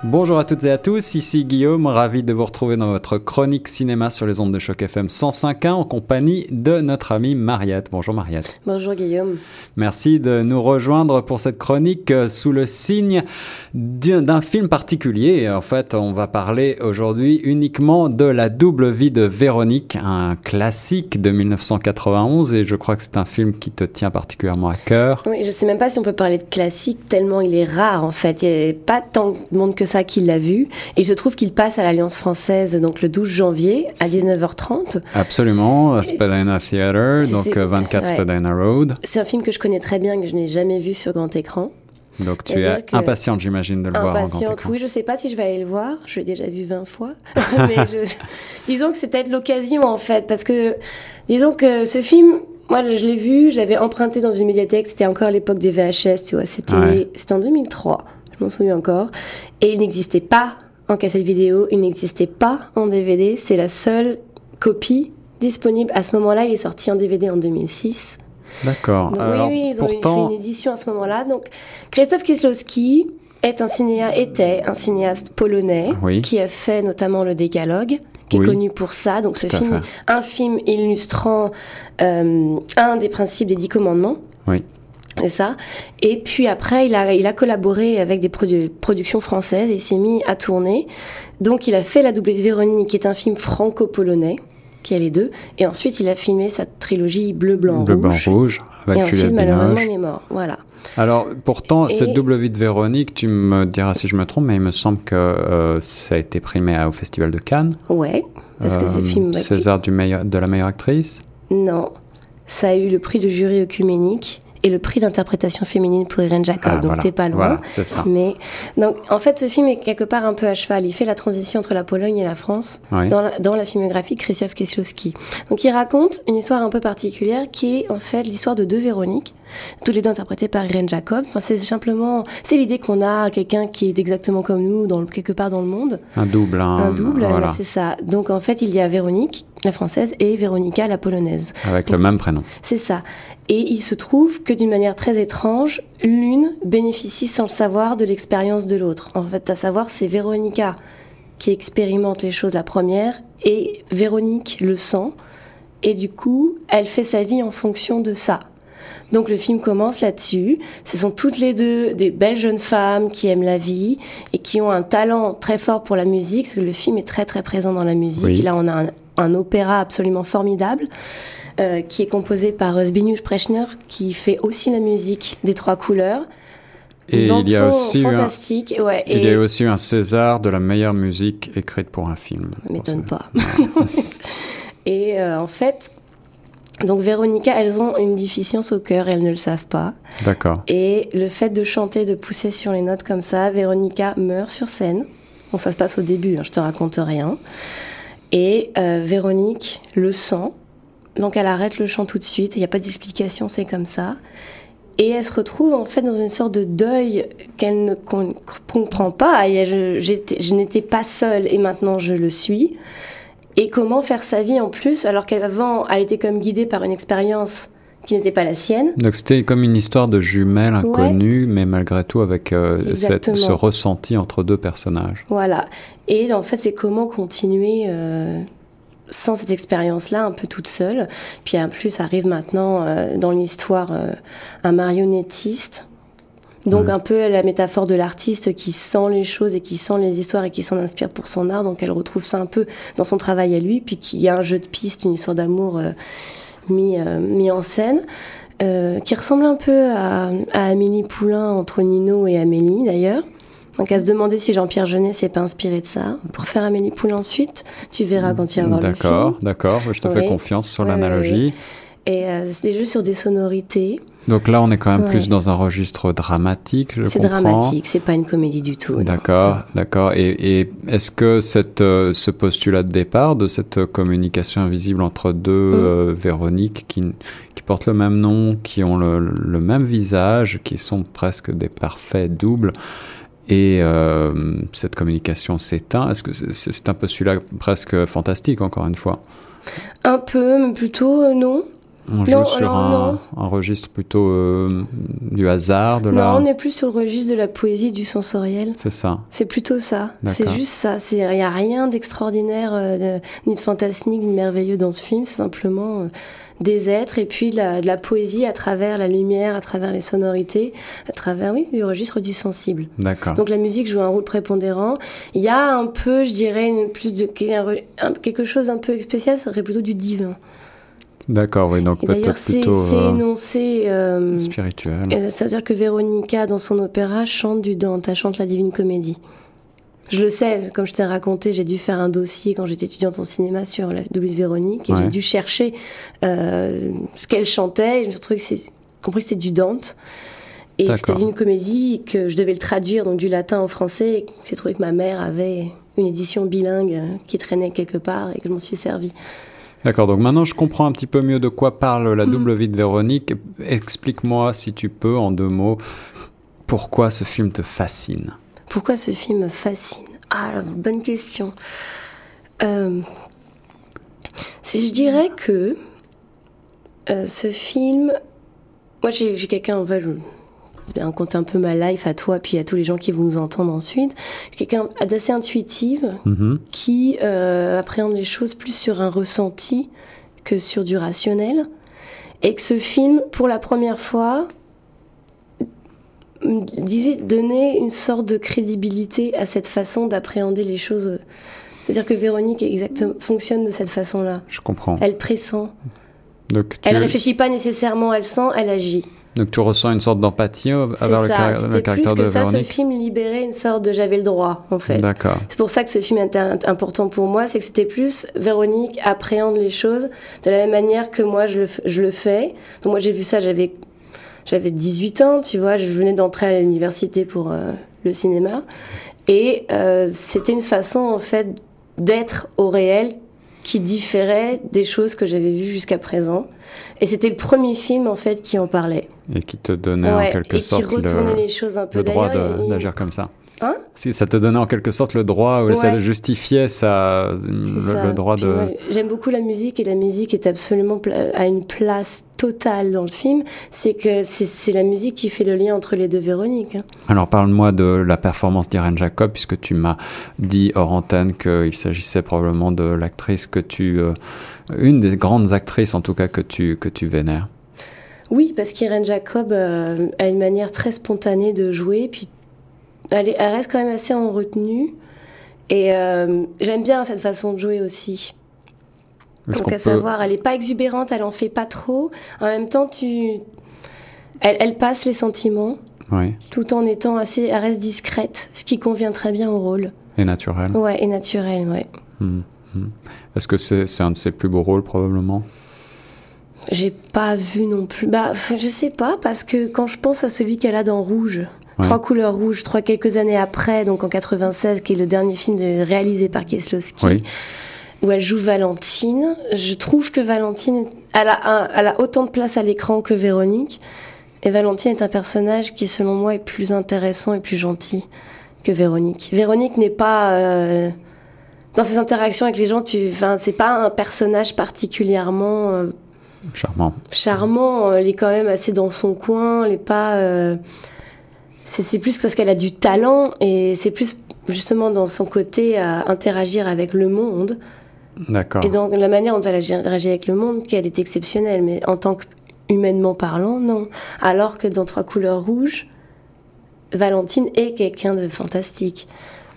Bonjour à toutes et à tous, ici Guillaume, ravi de vous retrouver dans votre chronique cinéma sur les ondes de Choc FM 105.1 en compagnie de notre amie Mariette. Bonjour Mariette. Bonjour Guillaume. Merci de nous rejoindre pour cette chronique sous le signe d'un film particulier. En fait, on va parler aujourd'hui uniquement de La double vie de Véronique, un classique de 1991 et je crois que c'est un film qui te tient particulièrement à cœur. Oui, je sais même pas si on peut parler de classique tellement il est rare en fait. Il n'y a pas tant de monde que ça qui l'a vu et je trouve qu'il passe à l'Alliance française donc le 12 janvier à 19h30. Absolument, Spadina Theatre, donc 24 ouais. Spadina Road. C'est un film que je connais très bien, que je n'ai jamais vu sur grand écran. Donc tu es impatiente, j'imagine, de le voir en grand écran. Oui, je sais pas si je vais aller le voir. Je l'ai déjà vu 20 fois. Mais disons que c'est peut-être l'occasion, en fait. Parce que, disons que ce film, moi, je l'ai vu, je l'avais emprunté dans une médiathèque. C'était encore à l'époque des VHS, tu vois. C'était en 2003, je m'en souviens encore. Et il n'existait pas en cassette vidéo, il n'existait pas en DVD. C'est la seule copie disponible. À ce moment-là, il est sorti en DVD en 2006. D'accord. Donc, alors, oui, ils ont fait une édition à ce moment-là. Donc, Krzysztof Kieślowski était un cinéaste polonais qui a fait notamment le Décalogue, qui est connu pour ça. Donc, ce film, un film illustrant un des principes des 10 commandements. Oui. C'est ça. Et puis après, il a collaboré avec des productions françaises et il s'est mis à tourner. Donc, il a fait La double vie de Véronique, qui est un film franco-polonais. Qui a les deux, et ensuite il a filmé sa trilogie Bleu, Blanc, Rouge, avec et ensuite malheureusement il est mort, voilà. Alors pourtant, cette double vie de Véronique, tu me diras si je me trompe, mais il me semble que ça a été primé au Festival de Cannes. Ouais, parce que ce film... César de la meilleure actrice. Non, ça a eu le prix de jury œcuménique et le prix d'interprétation féminine pour Irène Jacob, donc t'es pas loin. Voilà, c'est ça. Mais donc en fait, ce film est quelque part un peu à cheval. Il fait la transition entre la Pologne et la France dans la filmographie de Krzysztof Kieślowski. Donc il raconte une histoire un peu particulière qui est en fait l'histoire de deux Véroniques, tous les deux interprétées par Irène Jacob. Enfin, c'est l'idée qu'on a quelqu'un qui est exactement comme nous quelque part dans le monde. Un double, voilà. C'est ça. Donc en fait, il y a Véronique, la française, et Véronica, la polonaise. Avec le même prénom. C'est ça. Et il se trouve que d'une manière très étrange, l'une bénéficie sans le savoir de l'expérience de l'autre. En fait, à savoir, c'est Véronica qui expérimente les choses la première et Véronique le sent. Et du coup, elle fait sa vie en fonction de ça. Donc le film commence là-dessus. Ce sont toutes les deux des belles jeunes femmes qui aiment la vie et qui ont un talent très fort pour la musique, parce que le film est très très présent dans la musique. Oui. Là, on a un opéra absolument formidable. Qui est composé par Zbigniew Preczner, qui fait aussi la musique des Trois Couleurs. Et il y a aussi fantastique. Il y a aussi eu un César de la meilleure musique écrite pour un film. Ça m'étonne pas. Et en fait, donc Véronica, elles ont une déficience au cœur, elles ne le savent pas. D'accord. Et le fait de chanter, de pousser sur les notes comme ça, Véronica meurt sur scène. Bon, ça se passe au début, je te raconte rien. Et Véronique le sent. Donc elle arrête le chant tout de suite, il n'y a pas d'explication, c'est comme ça. Et elle se retrouve en fait dans une sorte de deuil qu'elle ne comprend pas. Et je n'étais pas seule et maintenant je le suis. Et comment faire sa vie en plus, alors qu'avant elle était comme guidée par une expérience qui n'était pas la sienne. Donc c'était comme une histoire de jumelles inconnues, mais malgré tout avec ce ressenti entre deux personnages. Voilà. Et en fait c'est comment continuer... sans cette expérience-là, un peu toute seule. Puis en plus, arrive maintenant dans l'histoire un marionnettiste. Donc un peu la métaphore de l'artiste qui sent les choses et qui sent les histoires et qui s'en inspire pour son art. Donc elle retrouve ça un peu dans son travail à lui. Puis qu'il y a un jeu de piste, une histoire d'amour mis en scène. Qui ressemble un peu à Amélie Poulain entre Nino et Amélie d'ailleurs. Donc à se demander si Jean-Pierre Jeunet s'est pas inspiré de ça pour faire Amélie Poulain ensuite. Tu verras quand tu vas voir le film. D'accord, je te fais confiance sur l'analogie. Et c'est des jeux sur des sonorités. Donc là, on est quand même plus dans un registre dramatique, je comprends. C'est dramatique, c'est pas une comédie du tout. D'accord. Et est-ce que ce postulat de départ de cette communication invisible entre deux Véroniques qui portent le même nom, qui ont le même visage, qui sont presque des parfaits doubles, et cette communication s'éteint, est-ce que c'est un postulat presque fantastique, encore une fois? Un peu, mais plutôt non. On joue sur un registre plutôt du hasard, Non, on est plus sur le registre de la poésie, du sensoriel. C'est ça. C'est plutôt ça. D'accord. C'est juste ça. Il n'y a rien d'extraordinaire, ni de fantastique, ni de merveilleux dans ce film. C'est simplement des êtres et puis de la poésie à travers la lumière, à travers les sonorités, à travers, oui, du registre du sensible. D'accord. Donc la musique joue un rôle prépondérant. Il y a un peu, je dirais, quelque chose un peu spécial, ça serait plutôt du divin. D'accord, oui, donc peut-être plutôt c'est énoncé spirituel. C'est-à-dire que Véronica, dans son opéra, chante du Dante, elle chante la Divine Comédie. Je le sais, comme je t'ai raconté, j'ai dû faire un dossier quand j'étais étudiante en cinéma sur la doublure de Véronique et j'ai dû chercher ce qu'elle chantait et j'ai compris que c'était du Dante. Et c'était une comédie que je devais le traduire donc du latin au français et j'ai trouvé que ma mère avait une édition bilingue qui traînait quelque part et que je m'en suis servie. D'accord, donc maintenant je comprends un petit peu mieux de quoi parle la double vie de Véronique. Explique-moi, si tu peux, en 2 mots, pourquoi ce film te fascine. Pourquoi ce film me fascine? Ah, bonne question. Je dirais que ce film... Moi, j'ai quelqu'un... je vais raconter un peu ma life à toi, puis à tous les gens qui vont nous entendre ensuite. Quelqu'un d'assez intuitive, qui appréhende les choses plus sur un ressenti que sur du rationnel. Et que ce film, pour la première fois... donner une sorte de crédibilité à cette façon d'appréhender les choses. C'est-à-dire que Véronique fonctionne de cette façon-là. Je comprends. Elle pressent. Donc elle réfléchit pas nécessairement, elle sent, elle agit. Donc tu ressens une sorte d'empathie envers le caractère de Véronique. C'était plus que ça, ce film libérait une sorte de j'avais le droit, en fait. D'accord. C'est pour ça que ce film était important pour moi, c'est que c'était plus Véronique appréhende les choses de la même manière que moi je le fais. Donc moi j'ai vu ça, j'avais 18 ans, tu vois, je venais d'entrer à l'université pour le cinéma. Et c'était une façon, en fait, d'être au réel qui différait des choses que j'avais vues jusqu'à présent. Et c'était le premier film, en fait, qui en parlait. Et qui te donnait en quelque sorte qui retournait les choses un peu. Le droit d'agir comme ça. Hein? Si ça te donnait en quelque sorte le droit, ou ça justifiait le droit de... Moi, j'aime beaucoup la musique et la musique est absolument à une place totale dans le film. C'est que c'est la musique qui fait le lien entre les deux Véroniques. Hein. Alors parle-moi de la performance d'Irène Jacob, puisque tu m'as dit hors antenne qu'il s'agissait probablement de l'actrice que une des grandes actrices en tout cas que tu vénères. Oui, parce qu'Irène Jacob a une manière très spontanée de jouer, puis elle reste quand même assez en retenue. Et j'aime bien cette façon de jouer aussi. Donc savoir, elle n'est pas exubérante, elle en fait pas trop. En même temps, elle passe les sentiments, tout en étant elle reste discrète, ce qui convient très bien au rôle. Et naturel. Ouais, et naturel, ouais. Est-ce que c'est un de ses plus beaux rôles probablement? J'ai pas vu non plus. Je sais pas, parce que quand je pense à celui qu'elle a dans Rouge, 3 couleurs rouges, quelques années après, donc en 96, qui est le dernier film réalisé par Kieslowski, où elle joue Valentine. Je trouve que Valentine, elle a autant de place à l'écran que Véronique. Et Valentine est un personnage qui, selon moi, est plus intéressant et plus gentil que Véronique. Véronique n'est pas... dans ses interactions avec les gens, c'est pas un personnage particulièrement... charmant. Elle est quand même assez dans son coin. Elle est pas... c'est plus parce qu'elle a du talent et c'est plus justement dans son côté à interagir avec le monde. D'accord. Et dans la manière dont elle interagit avec le monde qu'elle est exceptionnelle, mais en tant qu'humainement parlant, non. Alors que dans 3 couleurs rouges, Valentine est quelqu'un de fantastique.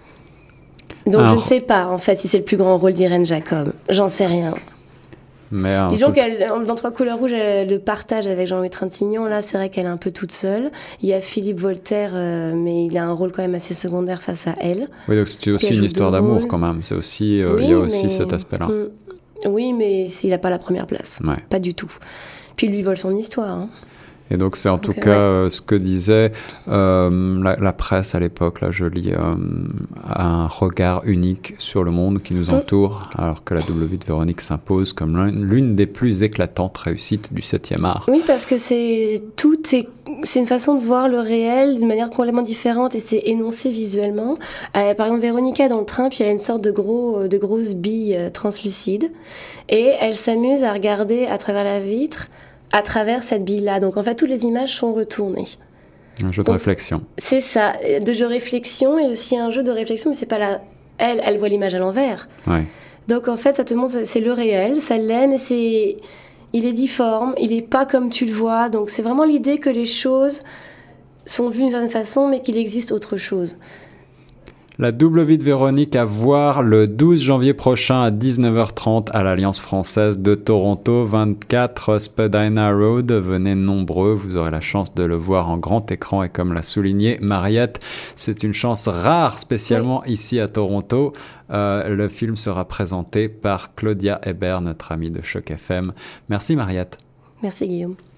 Donc je ne sais pas en fait si c'est le plus grand rôle d'Irène Jacob. J'en sais rien. Disons qu'elle, dans 3 couleurs rouges, elle le partage avec Jean-Louis Trintignant. Là, c'est vrai qu'elle est un peu toute seule. Il y a Philippe Voltaire, mais il a un rôle quand même assez secondaire face à elle. Oui, donc c'est aussi une histoire d'amour quand même. C'est aussi, il y a aussi cet aspect-là. Oui, mais il n'a pas la première place. Pas du tout. Puis il lui vole son histoire. Hein. Et donc c'est en tout Donc, cas ouais. ce que disait la presse à l'époque. Là, je lis un regard unique sur le monde qui nous entoure, alors que la W de Véronique s'impose comme l'une des plus éclatantes réussites du 7e art. Oui, parce que c'est une façon de voir le réel d'une manière complètement différente et c'est énoncé visuellement. Par exemple, Véronica dans le train, puis elle a une sorte de grosses billes translucides et elle s'amuse à regarder à travers la vitre, à travers cette bille-là. Donc en fait, toutes les images sont retournées. Un jeu de Donc réflexion. c'est ça, de jeu réflexion et aussi un jeu de réflexion, mais c'est pas la. Elle voit l'image à l'envers. Ouais. Donc en fait, ça te montre, c'est le réel, ça l'est, mais il est difforme, il est pas comme tu le vois. Donc c'est vraiment l'idée que les choses sont vues d'une certaine façon, mais qu'il existe autre chose. La double vie de Véronique à voir le 12 janvier prochain à 19h30 à l'Alliance française de Toronto, 24 Spadina Road. Venez nombreux, vous aurez la chance de le voir en grand écran et comme l'a souligné Mariette, c'est une chance rare, spécialement ici à Toronto. Le film sera présenté par Claudia Hébert, notre amie de Choc FM. Merci Mariette. Merci Guillaume.